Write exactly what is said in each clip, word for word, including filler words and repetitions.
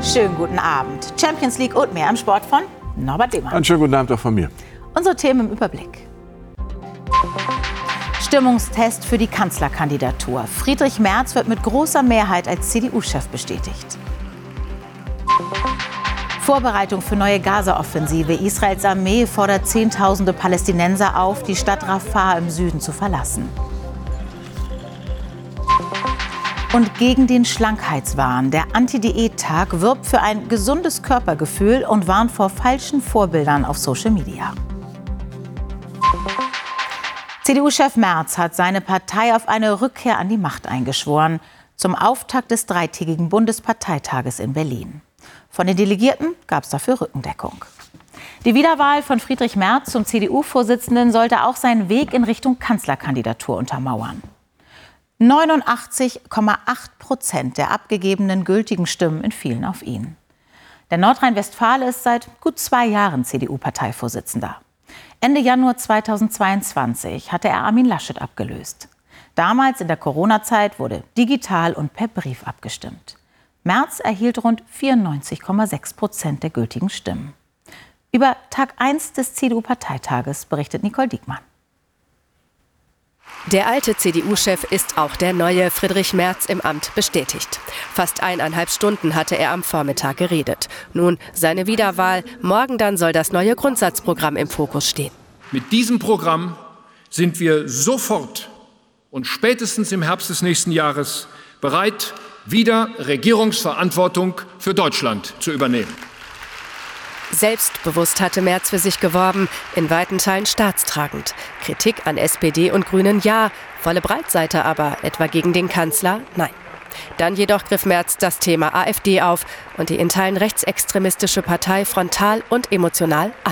Schönen guten Abend. Champions League und mehr im Sport von Norbert Demann. Einen schönen guten Abend auch von mir. Unsere Themen im Überblick. Stimmungstest für die Kanzlerkandidatur. Friedrich Merz wird mit großer Mehrheit als C D U-Chef bestätigt. Vorbereitung für neue Gaza-Offensive. Israels Armee fordert Zehntausende Palästinenser auf, die Stadt Rafah im Süden zu verlassen. Und gegen den Schlankheitswahn. Der Anti-Diät-Tag wirbt für ein gesundes Körpergefühl und warnt vor falschen Vorbildern auf Social Media. C D U-Chef Merz hat seine Partei auf eine Rückkehr an die Macht eingeschworen, zum Auftakt des dreitägigen Bundesparteitages in Berlin. Von den Delegierten gab es dafür Rückendeckung. Die Wiederwahl von Friedrich Merz zum C D U-Vorsitzenden sollte auch seinen Weg in Richtung Kanzlerkandidatur untermauern. neunundachtzig Komma acht Prozent der abgegebenen gültigen Stimmen entfielen auf ihn. Der Nordrhein-Westfale ist seit gut zwei Jahren C D U-Parteivorsitzender. Ende Januar zweitausendzweiundzwanzig hatte er Armin Laschet abgelöst. Damals in der Corona-Zeit wurde digital und per Brief abgestimmt. Merz erhielt rund vierundneunzig Komma sechs Prozent der gültigen Stimmen. Über Tag eins des C D U-Parteitages berichtet Nicole Diekmann. Der alte C D U-Chef ist auch der neue Friedrich Merz im Amt bestätigt. Fast eineinhalb Stunden hatte er am Vormittag geredet. Nun seine Wiederwahl. Morgen dann soll das neue Grundsatzprogramm im Fokus stehen. Mit diesem Programm sind wir sofort und spätestens im Herbst des nächsten Jahres bereit, wieder Regierungsverantwortung für Deutschland zu übernehmen. Selbstbewusst hatte Merz für sich geworben, in weiten Teilen staatstragend. Kritik an S P D und Grünen ja, volle Breitseite aber, etwa gegen den Kanzler, nein. Dann jedoch griff Merz das Thema AfD auf und die in Teilen rechtsextremistische Partei frontal und emotional an.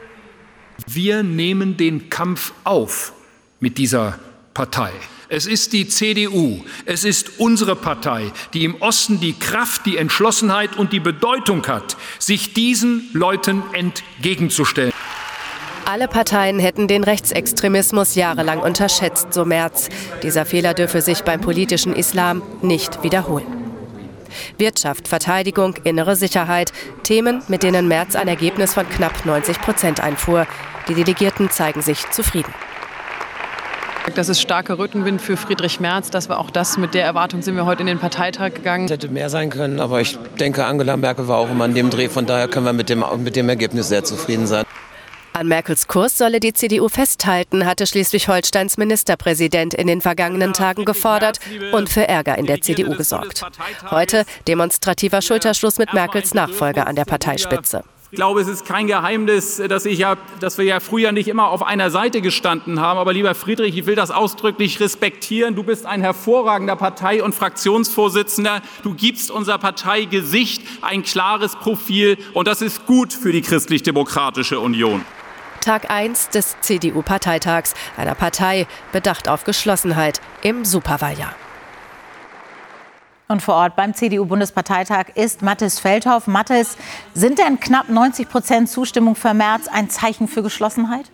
Wir nehmen den Kampf auf mit dieser Partei. Es ist die C D U, es ist unsere Partei, die im Osten die Kraft, die Entschlossenheit und die Bedeutung hat, sich diesen Leuten entgegenzustellen. Alle Parteien hätten den Rechtsextremismus jahrelang unterschätzt, so Merz. Dieser Fehler dürfe sich beim politischen Islam nicht wiederholen. Wirtschaft, Verteidigung, innere Sicherheit, Themen, mit denen Merz ein Ergebnis von knapp neunzig Prozent einfuhr. Die Delegierten zeigen sich zufrieden. Das ist starker Rückenwind für Friedrich Merz. Das war auch das, mit der Erwartung sind wir heute in den Parteitag gegangen. Es hätte mehr sein können, aber ich denke, Angela Merkel war auch immer an dem Dreh. Von daher können wir mit dem, mit dem Ergebnis sehr zufrieden sein. An Merkels Kurs solle die C D U festhalten, hatte Schleswig-Holsteins Ministerpräsident in den vergangenen Tagen gefordert und für Ärger in der C D U gesorgt. Heute demonstrativer Schulterschluss mit Merkels Nachfolger an der Parteispitze. Ich glaube, es ist kein Geheimnis, dass, ich ja, dass wir ja früher nicht immer auf einer Seite gestanden haben. Aber lieber Friedrich, ich will das ausdrücklich respektieren. Du bist ein hervorragender Partei- und Fraktionsvorsitzender. Du gibst unserer Partei Gesicht, ein klares Profil. Und das ist gut für die Christlich-Demokratische Union. Tag eins des C D U-Parteitags, einer Partei bedacht auf Geschlossenheit im Superwahljahr. Und vor Ort beim C D U-Bundesparteitag ist Mathis Feldhoff. Mathis, sind denn knapp neunzig Prozent Zustimmung für Merz ein Zeichen für Geschlossenheit?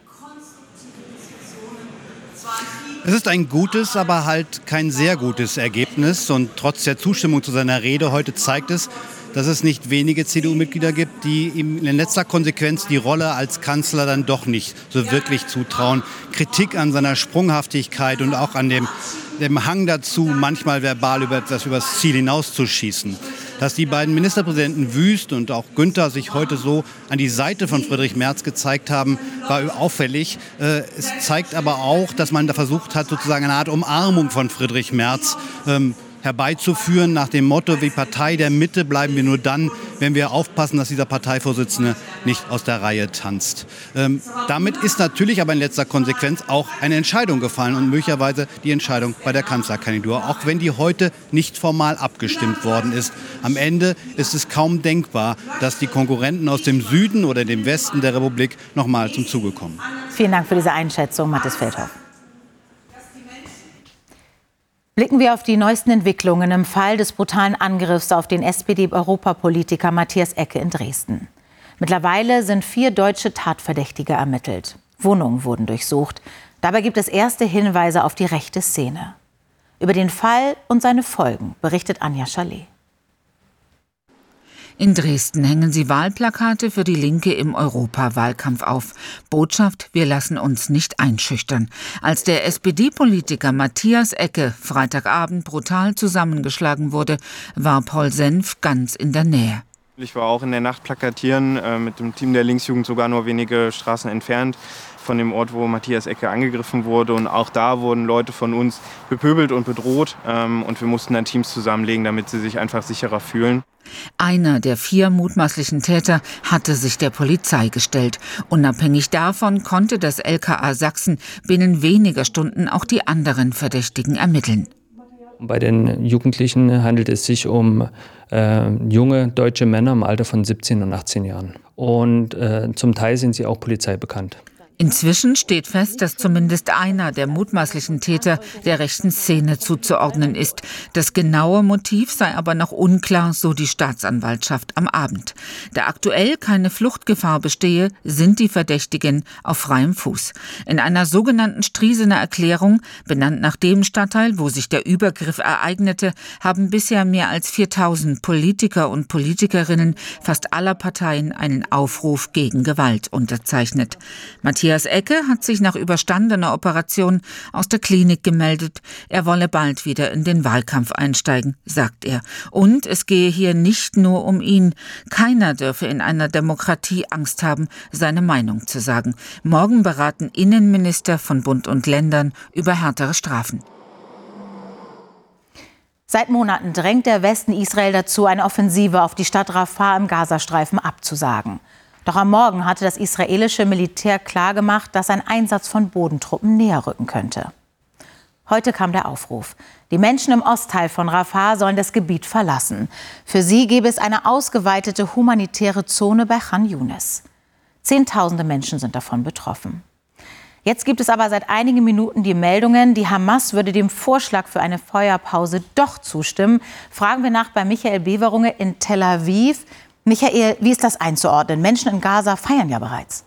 Es ist ein gutes, aber halt kein sehr gutes Ergebnis. Und trotz der Zustimmung zu seiner Rede heute zeigt es, dass es nicht wenige C D U-Mitglieder gibt, die ihm in letzter Konsequenz die Rolle als Kanzler dann doch nicht so wirklich zutrauen. Kritik an seiner Sprunghaftigkeit und auch an dem, dem Hang dazu, manchmal verbal über etwas übers Ziel hinauszuschießen. Dass die beiden Ministerpräsidenten Wüst und auch Günther sich heute so an die Seite von Friedrich Merz gezeigt haben, war auffällig. Es zeigt aber auch, dass man da versucht hat, sozusagen eine Art Umarmung von Friedrich Merz ähm, herbeizuführen, nach dem Motto, die Partei der Mitte bleiben wir nur dann, wenn wir aufpassen, dass dieser Parteivorsitzende nicht aus der Reihe tanzt. Ähm, damit ist natürlich aber in letzter Konsequenz auch eine Entscheidung gefallen und möglicherweise die Entscheidung bei der Kanzlerkandidatur, auch wenn die heute nicht formal abgestimmt worden ist. Am Ende ist es kaum denkbar, dass die Konkurrenten aus dem Süden oder dem Westen der Republik noch mal zum Zuge kommen. Vielen Dank für diese Einschätzung, Mathis Feldhoff. Blicken wir auf die neuesten Entwicklungen im Fall des brutalen Angriffs auf den S P D-Europapolitiker Matthias Ecke in Dresden. Mittlerweile sind vier deutsche Tatverdächtige ermittelt. Wohnungen wurden durchsucht. Dabei gibt es erste Hinweise auf die rechte Szene. Über den Fall und seine Folgen berichtet Anja Chalet. In Dresden hängen sie Wahlplakate für die Linke im Europawahlkampf auf. Botschaft: Wir lassen uns nicht einschüchtern. Als der S P D-Politiker Matthias Ecke Freitagabend brutal zusammengeschlagen wurde, war Paul Senf ganz in der Nähe. Ich war auch in der Nacht plakatieren, äh, mit dem Team der Linksjugend sogar nur wenige Straßen entfernt von dem Ort, wo Matthias Ecke angegriffen wurde. Und auch da wurden Leute von uns bepöbelt und bedroht. Ähm, und wir mussten dann Teams zusammenlegen, damit sie sich einfach sicherer fühlen. Einer der vier mutmaßlichen Täter hatte sich der Polizei gestellt. Unabhängig davon konnte das L K A Sachsen binnen weniger Stunden auch die anderen Verdächtigen ermitteln. Bei den Jugendlichen handelt es sich um äh, junge deutsche Männer im Alter von siebzehn und achtzehn Jahren. Und äh, zum Teil sind sie auch Polizei bekannt. Inzwischen steht fest, dass zumindest einer der mutmaßlichen Täter der rechten Szene zuzuordnen ist. Das genaue Motiv sei aber noch unklar, so die Staatsanwaltschaft am Abend. Da aktuell keine Fluchtgefahr bestehe, sind die Verdächtigen auf freiem Fuß. In einer sogenannten Striesener Erklärung, benannt nach dem Stadtteil, wo sich der Übergriff ereignete, haben bisher mehr als viertausend Politiker und Politikerinnen fast aller Parteien einen Aufruf gegen Gewalt unterzeichnet. Matthias Matthias Ecke hat sich nach überstandener Operation aus der Klinik gemeldet. Er wolle bald wieder in den Wahlkampf einsteigen, sagt er. Und es gehe hier nicht nur um ihn. Keiner dürfe in einer Demokratie Angst haben, seine Meinung zu sagen. Morgen beraten Innenminister von Bund und Ländern über härtere Strafen. Seit Monaten drängt der Westen Israel dazu, eine Offensive auf die Stadt Rafah im Gazastreifen abzusagen. Doch am Morgen hatte das israelische Militär klargemacht, dass ein Einsatz von Bodentruppen näher rücken könnte. Heute kam der Aufruf. Die Menschen im Ostteil von Rafah sollen das Gebiet verlassen. Für sie gäbe es eine ausgeweitete humanitäre Zone bei Khan Yunis. Zehntausende Menschen sind davon betroffen. Jetzt gibt es aber seit einigen Minuten die Meldungen, die Hamas würde dem Vorschlag für eine Feuerpause doch zustimmen. Fragen wir nach bei Michael Beverunge in Tel Aviv. Michael, wie ist das einzuordnen? Menschen in Gaza feiern ja bereits.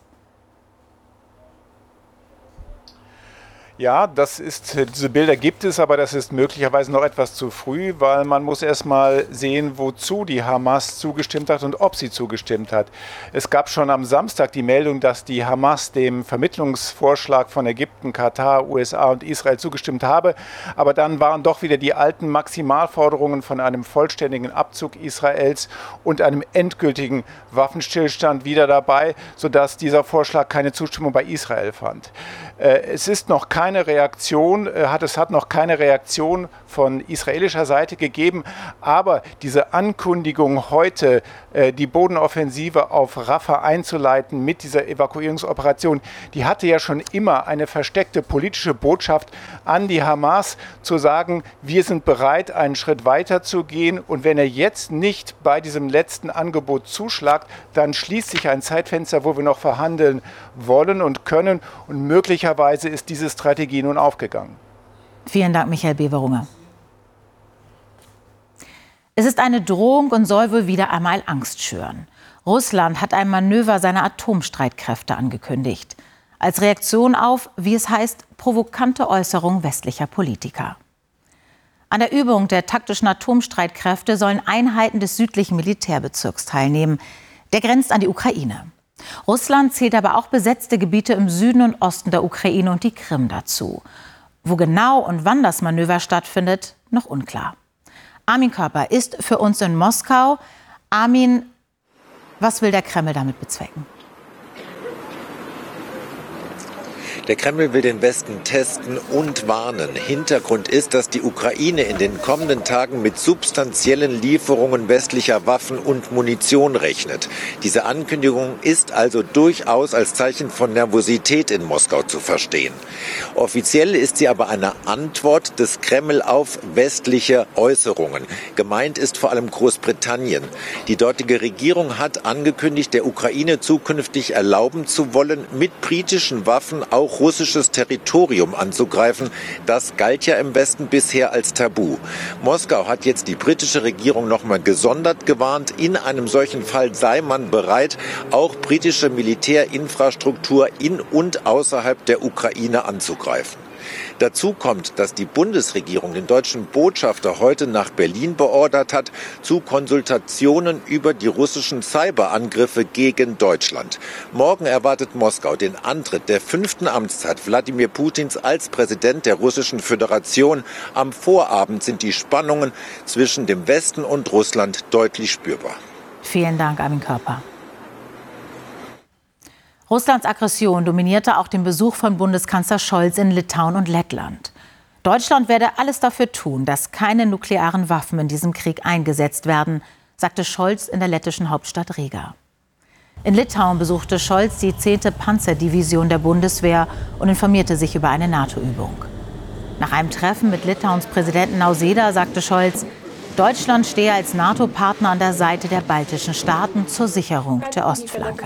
Ja, das ist, diese Bilder gibt es, aber das ist möglicherweise noch etwas zu früh, weil man muss erst mal sehen, wozu die Hamas zugestimmt hat und ob sie zugestimmt hat. Es gab schon am Samstag die Meldung, dass die Hamas dem Vermittlungsvorschlag von Ägypten, Katar, U S A und Israel zugestimmt habe. Aber dann waren doch wieder die alten Maximalforderungen von einem vollständigen Abzug Israels und einem endgültigen Waffenstillstand wieder dabei, sodass dieser Vorschlag keine Zustimmung bei Israel fand. Es ist noch keine Reaktion, hat, es hat noch keine Reaktion von israelischer Seite gegeben, aber diese Ankündigung heute, die Bodenoffensive auf Rafah einzuleiten mit dieser Evakuierungsoperation, die hatte ja schon immer eine versteckte politische Botschaft an die Hamas, zu sagen, wir sind bereit, einen Schritt weiter zu gehen, und wenn er jetzt nicht bei diesem letzten Angebot zuschlagt, dann schließt sich ein Zeitfenster, wo wir noch verhandeln wollen und können, und möglicherweise ist diese Strategie nun aufgegangen. Vielen Dank, Michael Beverunge. Es ist eine Drohung und soll wohl wieder einmal Angst schüren. Russland hat ein Manöver seiner Atomstreitkräfte angekündigt. Als Reaktion auf, wie es heißt, provokante Äußerungen westlicher Politiker. An der Übung der taktischen Atomstreitkräfte sollen Einheiten des südlichen Militärbezirks teilnehmen. Der grenzt an die Ukraine. Russland zählt aber auch besetzte Gebiete im Süden und Osten der Ukraine und die Krim dazu. Wo genau und wann das Manöver stattfindet, noch unklar. Armin Körper ist für uns in Moskau. Armin, was will der Kreml damit bezwecken? Der Kreml will den Westen testen und warnen. Hintergrund ist, dass die Ukraine in den kommenden Tagen mit substanziellen Lieferungen westlicher Waffen und Munition rechnet. Diese Ankündigung ist also durchaus als Zeichen von Nervosität in Moskau zu verstehen. Offiziell ist sie aber eine Antwort des Kreml auf westliche Äußerungen. Gemeint ist vor allem Großbritannien. Die dortige Regierung hat angekündigt, der Ukraine zukünftig erlauben zu wollen, mit britischen Waffen auch russisches Territorium anzugreifen. Das galt ja im Westen bisher als Tabu. Moskau hat jetzt die britische Regierung noch mal gesondert gewarnt. In einem solchen Fall sei man bereit, auch britische Militärinfrastruktur in und außerhalb der Ukraine anzugreifen. Dazu kommt, dass die Bundesregierung den deutschen Botschafter heute nach Berlin beordert hat zu Konsultationen über die russischen Cyberangriffe gegen Deutschland. Morgen erwartet Moskau den Antritt der fünften Amtszeit Wladimir Putins als Präsident der Russischen Föderation. Am Vorabend sind die Spannungen zwischen dem Westen und Russland deutlich spürbar. Vielen Dank, Armin Körper. Russlands Aggression dominierte auch den Besuch von Bundeskanzler Scholz in Litauen und Lettland. Deutschland werde alles dafür tun, dass keine nuklearen Waffen in diesem Krieg eingesetzt werden, sagte Scholz in der lettischen Hauptstadt Riga. In Litauen besuchte Scholz die zehnte Panzerdivision der Bundeswehr und informierte sich über eine NATO-Übung. Nach einem Treffen mit Litauens Präsidenten Nausėda sagte Scholz, Deutschland stehe als NATO-Partner an der Seite der baltischen Staaten zur Sicherung der Ostflanke.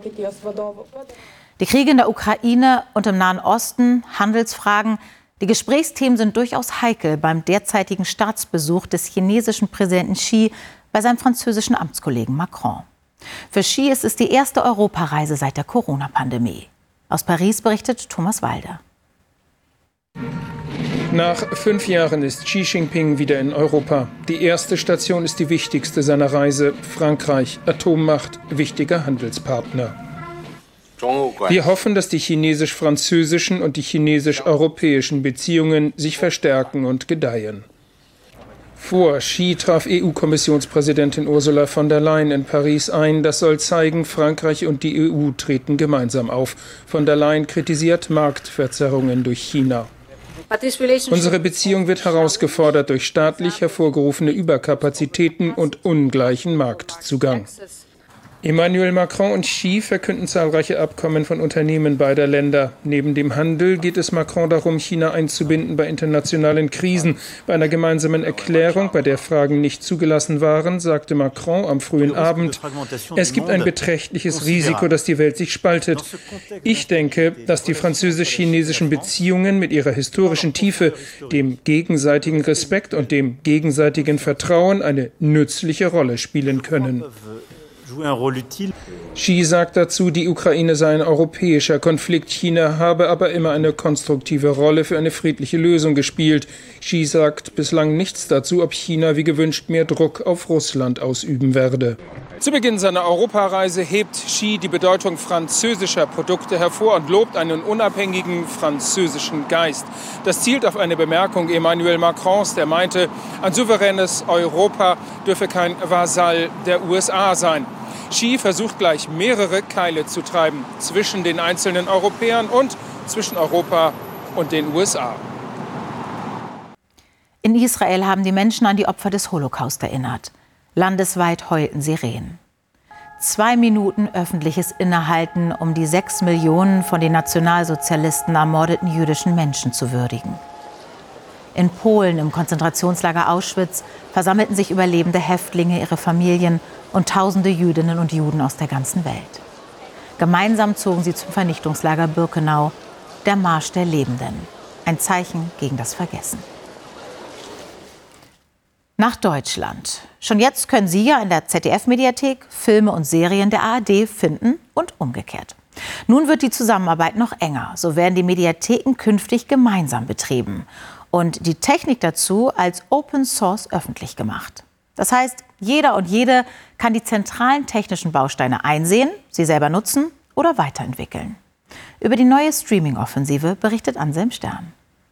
Die Kriege in der Ukraine und im Nahen Osten, Handelsfragen, die Gesprächsthemen sind durchaus heikel beim derzeitigen Staatsbesuch des chinesischen Präsidenten Xi bei seinem französischen Amtskollegen Macron. Für Xi ist es die erste Europareise seit der Corona-Pandemie. Aus Paris berichtet Thomas Walde. Nach fünf Jahren ist Xi Jinping wieder in Europa. Die erste Station ist die wichtigste seiner Reise. Frankreich, Atommacht, wichtiger Handelspartner. Wir hoffen, dass die chinesisch-französischen und die chinesisch-europäischen Beziehungen sich verstärken und gedeihen. Vor Xi traf E U-Kommissionspräsidentin Ursula von der Leyen in Paris ein. Das soll zeigen, Frankreich und die E U treten gemeinsam auf. Von der Leyen kritisiert Marktverzerrungen durch China. Unsere Beziehung wird herausgefordert durch staatlich hervorgerufene Überkapazitäten und ungleichen Marktzugang. Emmanuel Macron und Xi verkünden zahlreiche Abkommen von Unternehmen beider Länder. Neben dem Handel geht es Macron darum, China einzubinden bei internationalen Krisen. Bei einer gemeinsamen Erklärung, bei der Fragen nicht zugelassen waren, sagte Macron am frühen Abend, es gibt ein beträchtliches Risiko, dass die Welt sich spaltet. Ich denke, dass die französisch-chinesischen Beziehungen mit ihrer historischen Tiefe, dem gegenseitigen Respekt und dem gegenseitigen Vertrauen eine nützliche Rolle spielen können. Xi sagt dazu, die Ukraine sei ein europäischer Konflikt. China habe aber immer eine konstruktive Rolle für eine friedliche Lösung gespielt. Xi sagt bislang nichts dazu, ob China wie gewünscht mehr Druck auf Russland ausüben werde. Zu Beginn seiner Europareise hebt Xi die Bedeutung französischer Produkte hervor und lobt einen unabhängigen französischen Geist. Das zielt auf eine Bemerkung Emmanuel Macrons, der meinte, ein souveränes Europa dürfe kein Vasall der U S A sein. Xi versucht gleich mehrere Keile zu treiben zwischen den einzelnen Europäern und zwischen Europa und den U S A. In Israel haben die Menschen an die Opfer des Holocaust erinnert. Landesweit heulten Sirenen. Zwei Minuten öffentliches Innehalten, um die sechs Millionen von den Nationalsozialisten ermordeten jüdischen Menschen zu würdigen. In Polen im Konzentrationslager Auschwitz versammelten sich überlebende Häftlinge, ihre Familien und tausende Jüdinnen und Juden aus der ganzen Welt. Gemeinsam zogen sie zum Vernichtungslager Birkenau, der Marsch der Lebenden, ein Zeichen gegen das Vergessen. Nach Deutschland. Schon jetzt können Sie ja in der Z D F-Mediathek Filme und Serien der A R D finden und umgekehrt. Nun wird die Zusammenarbeit noch enger. So werden die Mediatheken künftig gemeinsam betrieben und die Technik dazu als Open Source öffentlich gemacht. Das heißt, jeder und jede kann die zentralen technischen Bausteine einsehen, sie selber nutzen oder weiterentwickeln. Über die neue Streaming-Offensive berichtet Anselm Stern.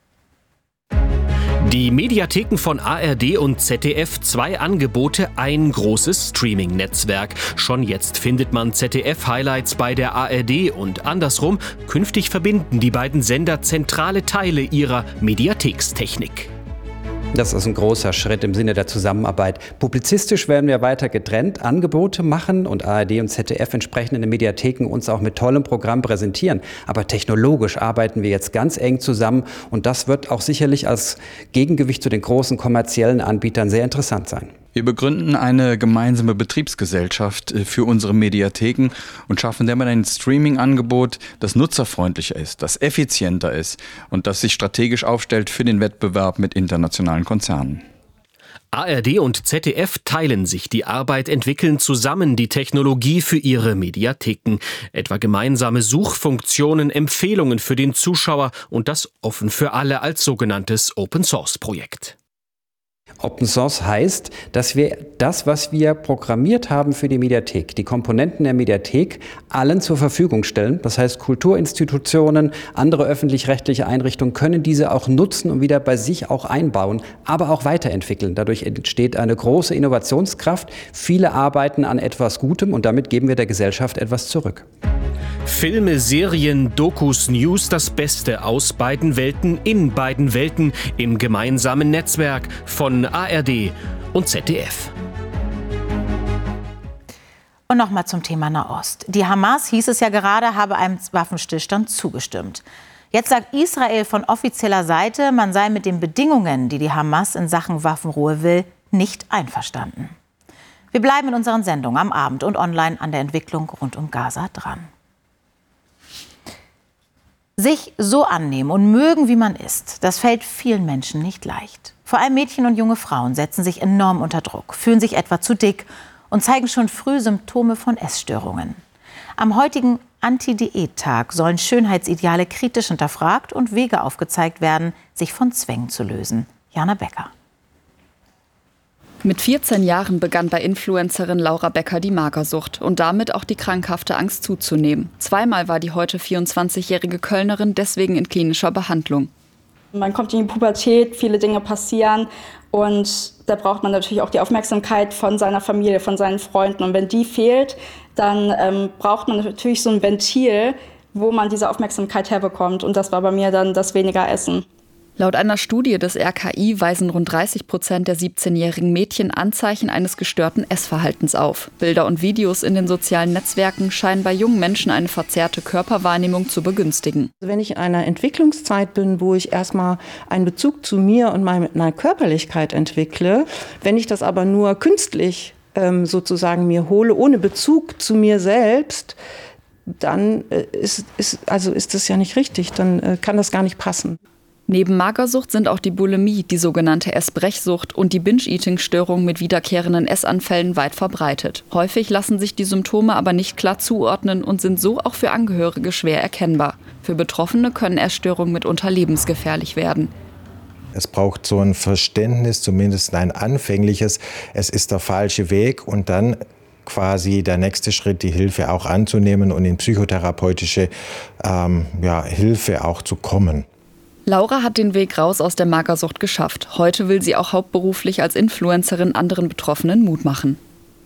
Die Mediatheken von A R D und Z D F, zwei Angebote, ein großes Streaming-Netzwerk. Schon jetzt findet man Z D F-Highlights bei der A R D und andersrum. Künftig verbinden die beiden Sender zentrale Teile ihrer Mediathekstechnik. Das ist ein großer Schritt im Sinne der Zusammenarbeit. Publizistisch werden wir weiter getrennt Angebote machen und A R D und Z D F entsprechend in den Mediatheken uns auch mit tollem Programm präsentieren. Aber technologisch arbeiten wir jetzt ganz eng zusammen und das wird auch sicherlich als Gegengewicht zu den großen kommerziellen Anbietern sehr interessant sein. Wir begründen eine gemeinsame Betriebsgesellschaft für unsere Mediatheken und schaffen damit ein Streaming-Angebot, das nutzerfreundlicher ist, das effizienter ist und das sich strategisch aufstellt für den Wettbewerb mit internationalen Konzernen. A R D und Z D F teilen sich die Arbeit, entwickeln zusammen die Technologie für ihre Mediatheken. Etwa gemeinsame Suchfunktionen, Empfehlungen für den Zuschauer und das offen für alle als sogenanntes Open-Source-Projekt. Open Source heißt, dass wir das, was wir programmiert haben für die Mediathek, die Komponenten der Mediathek, allen zur Verfügung stellen. Das heißt, Kulturinstitutionen, andere öffentlich-rechtliche Einrichtungen können diese auch nutzen und wieder bei sich auch einbauen, aber auch weiterentwickeln. Dadurch entsteht eine große Innovationskraft. Viele arbeiten an etwas Gutem und damit geben wir der Gesellschaft etwas zurück. Filme, Serien, Dokus, News, das Beste aus beiden Welten, in beiden Welten, im gemeinsamen Netzwerk von A R D und Z D F. Und nochmal zum Thema Nahost. Die Hamas, hieß es ja gerade, habe einem Waffenstillstand zugestimmt. Jetzt sagt Israel von offizieller Seite, man sei mit den Bedingungen, die die Hamas in Sachen Waffenruhe will, nicht einverstanden. Wir bleiben in unseren Sendungen am Abend und online an der Entwicklung rund um Gaza dran. Sich so annehmen und mögen, wie man ist, das fällt vielen Menschen nicht leicht. Vor allem Mädchen und junge Frauen setzen sich enorm unter Druck, fühlen sich etwa zu dick und zeigen schon früh Symptome von Essstörungen. Am heutigen Anti-Diät-Tag sollen Schönheitsideale kritisch hinterfragt und Wege aufgezeigt werden, sich von Zwängen zu lösen. Jana Becker. Mit vierzehn Jahren begann bei Influencerin Laura Becker die Magersucht und damit auch die krankhafte Angst zuzunehmen. Zweimal war die heute vierundzwanzigjährige Kölnerin deswegen in klinischer Behandlung. Man kommt in die Pubertät, viele Dinge passieren und da braucht man natürlich auch die Aufmerksamkeit von seiner Familie, von seinen Freunden. Und wenn die fehlt, dann ähm, braucht man natürlich so ein Ventil, wo man diese Aufmerksamkeit herbekommt. Und das war bei mir dann das weniger Essen. Laut einer Studie des R K I weisen rund dreißig Prozent der siebzehnjährigen Mädchen Anzeichen eines gestörten Essverhaltens auf. Bilder und Videos in den sozialen Netzwerken scheinen bei jungen Menschen eine verzerrte Körperwahrnehmung zu begünstigen. Wenn ich in einer Entwicklungszeit bin, wo ich erstmal einen Bezug zu mir und meiner Körperlichkeit entwickle, wenn ich das aber nur künstlich ähm, sozusagen mir hole, ohne Bezug zu mir selbst, dann äh, ist, ist, also ist das ja nicht richtig, dann äh, kann das gar nicht passen. Neben Magersucht sind auch die Bulimie, die sogenannte Essbrechsucht und die Binge-Eating-Störung mit wiederkehrenden Essanfällen weit verbreitet. Häufig lassen sich die Symptome aber nicht klar zuordnen und sind so auch für Angehörige schwer erkennbar. Für Betroffene können Essstörungen mitunter lebensgefährlich werden. Es braucht so ein Verständnis, zumindest ein anfängliches, es ist der falsche Weg und dann quasi der nächste Schritt, die Hilfe auch anzunehmen und in psychotherapeutische ähm, ja, Hilfe auch zu kommen. Laura hat den Weg raus aus der Magersucht geschafft. Heute will sie auch hauptberuflich als Influencerin anderen Betroffenen Mut machen.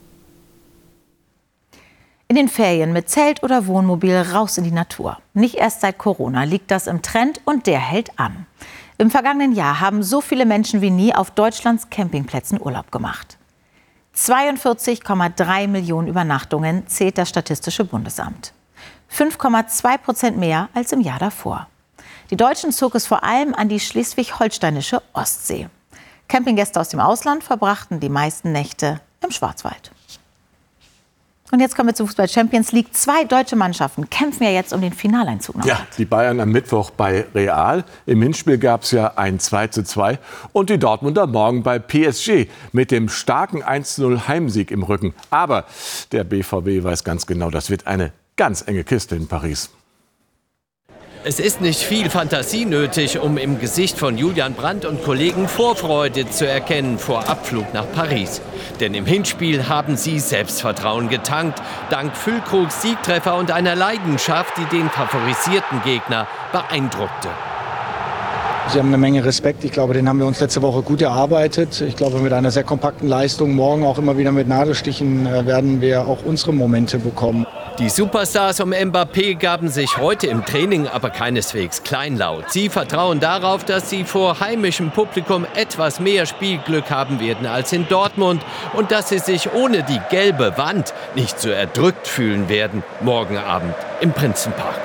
In den Ferien mit Zelt oder Wohnmobil raus in die Natur. Nicht erst seit Corona liegt das im Trend und der hält an. Im vergangenen Jahr haben so viele Menschen wie nie auf Deutschlands Campingplätzen Urlaub gemacht. zweiundvierzig Komma drei Millionen Übernachtungen zählt das Statistische Bundesamt. fünf Komma zwei Prozent mehr als im Jahr davor. Die Deutschen zog es vor allem an die schleswig-holsteinische Ostsee. Campinggäste aus dem Ausland verbrachten die meisten Nächte im Schwarzwald. Und jetzt kommen wir zur Fußball Champions League. Zwei deutsche Mannschaften kämpfen ja jetzt um den Finaleinzug. Noch. Ja, die Bayern am Mittwoch bei Real. Im Hinspiel gab es ja ein zwei zu zwei. Und die Dortmunder morgen bei P S G mit dem starken eins zu null Heimsieg im Rücken. Aber der B V B weiß ganz genau, das wird eine ganz enge Kiste in Paris. Es ist nicht viel Fantasie nötig, um im Gesicht von Julian Brandt und Kollegen Vorfreude zu erkennen vor Abflug nach Paris. Denn im Hinspiel haben sie Selbstvertrauen getankt, dank Füllkrugs Siegtreffer und einer Leidenschaft, die den favorisierten Gegner beeindruckte. Sie haben eine Menge Respekt. Ich glaube, den haben wir uns letzte Woche gut erarbeitet. Ich glaube, mit einer sehr kompakten Leistung, morgen auch immer wieder mit Nadelstichen, werden wir auch unsere Momente bekommen. Die Superstars um Mbappé gaben sich heute im Training aber keineswegs kleinlaut. Sie vertrauen darauf, dass sie vor heimischem Publikum etwas mehr Spielglück haben werden als in Dortmund und dass sie sich ohne die gelbe Wand nicht so erdrückt fühlen werden morgen Abend im Prinzenpark.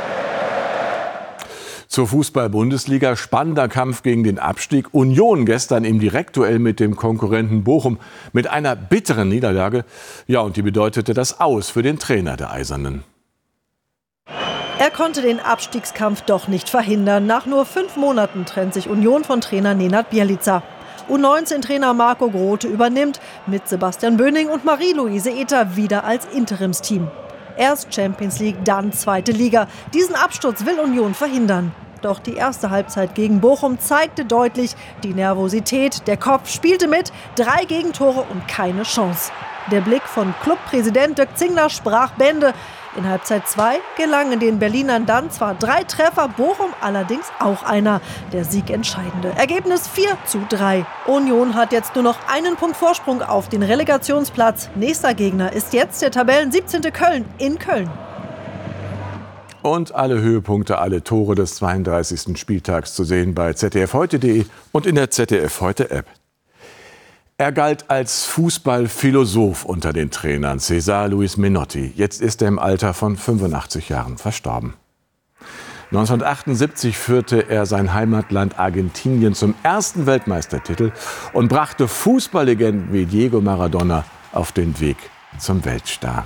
Zur Fußball-Bundesliga, spannender Kampf gegen den Abstieg. Union gestern im Direktduell mit dem Konkurrenten Bochum mit einer bitteren Niederlage. Ja, und die bedeutete das Aus für den Trainer der Eisernen. Er konnte den Abstiegskampf doch nicht verhindern. Nach nur fünf Monaten trennt sich Union von Trainer Nenad Bjelica. U neunzehn Trainer Marco Grote übernimmt, mit Sebastian Böning und Marie-Louise Ether wieder als Interimsteam. Erst Champions League, dann zweite Liga. Diesen Absturz will Union verhindern. Doch die erste Halbzeit gegen Bochum zeigte deutlich die Nervosität. Der Kopf spielte mit, drei Gegentore und keine Chance. Der Blick von Clubpräsident Dirk Zingler sprach Bände. In Halbzeit zwei gelangen den Berlinern dann zwar drei Treffer, Bochum allerdings auch einer. Der Sieg entscheidende. Ergebnis vier zu drei. Union hat jetzt nur noch einen Punkt Vorsprung auf den Relegationsplatz. Nächster Gegner ist jetzt der Tabellen siebzehnte Köln in Köln. Und alle Höhepunkte, alle Tore des zweiunddreißigsten Spieltags zu sehen bei z d f heute punkt de und in der Z D F Heute App. Er galt als Fußballphilosoph unter den Trainern, César Luis Menotti. Jetzt ist er im Alter von fünfundachtzig Jahren verstorben. neunzehnhundertachtundsiebzig führte er sein Heimatland Argentinien zum ersten Weltmeistertitel und brachte Fußballlegenden wie Diego Maradona auf den Weg zum Weltstar.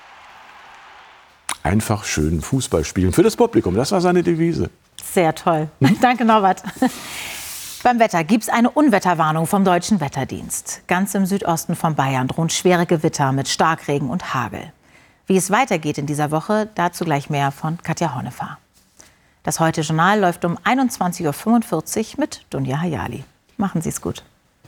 Einfach schön Fußball spielen für das Publikum, das war seine Devise. Sehr toll. Hm? Danke, Norbert. Beim Wetter gibt es eine Unwetterwarnung vom Deutschen Wetterdienst. Ganz im Südosten von Bayern drohen schwere Gewitter mit Starkregen und Hagel. Wie es weitergeht in dieser Woche, dazu gleich mehr von Katja Hornefer. Das Heute-Journal läuft um einundzwanzig Uhr fünfundvierzig mit Dunja Hayali. Machen Sie es gut.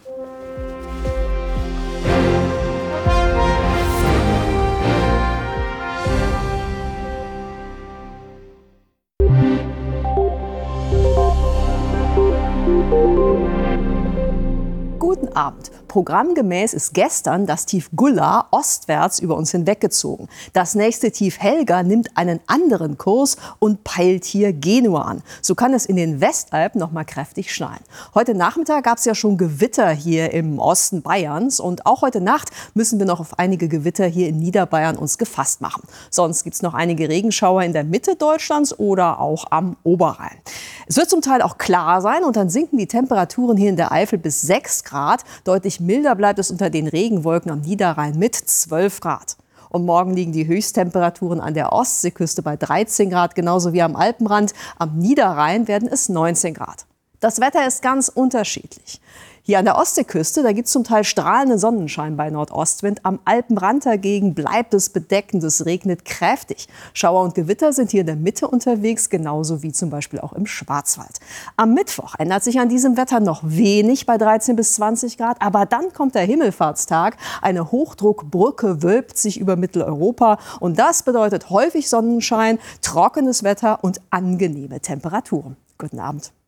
Guten Abend. Programmgemäß ist gestern das Tief Gulla ostwärts über uns hinweggezogen. Das nächste Tief Helga nimmt einen anderen Kurs und peilt hier Genua an. So kann es in den Westalpen noch mal kräftig schneien. Heute Nachmittag gab es ja schon Gewitter hier im Osten Bayerns. Und auch heute Nacht müssen wir noch auf einige Gewitter hier in Niederbayern uns gefasst machen. Sonst gibt es noch einige Regenschauer in der Mitte Deutschlands oder auch am Oberrhein. Es wird zum Teil auch klar sein und dann sinken die Temperaturen hier in der Eifel bis sechs Grad. Deutlich milder bleibt es unter den Regenwolken am Niederrhein mit zwölf Grad. Und morgen liegen die Höchsttemperaturen an der Ostseeküste bei dreizehn Grad, genauso wie am Alpenrand. Am Niederrhein werden es neunzehn Grad. Das Wetter ist ganz unterschiedlich. Hier an der Ostseeküste, da gibt es zum Teil strahlenden Sonnenschein bei Nordostwind. Am Alpenrand dagegen bleibt es bedeckend, es regnet kräftig. Schauer und Gewitter sind hier in der Mitte unterwegs, genauso wie zum Beispiel auch im Schwarzwald. Am Mittwoch ändert sich an diesem Wetter noch wenig bei dreizehn bis zwanzig Grad. Aber dann kommt der Himmelfahrtstag. Eine Hochdruckbrücke wölbt sich über Mitteleuropa. Und das bedeutet häufig Sonnenschein, trockenes Wetter und angenehme Temperaturen. Guten Abend.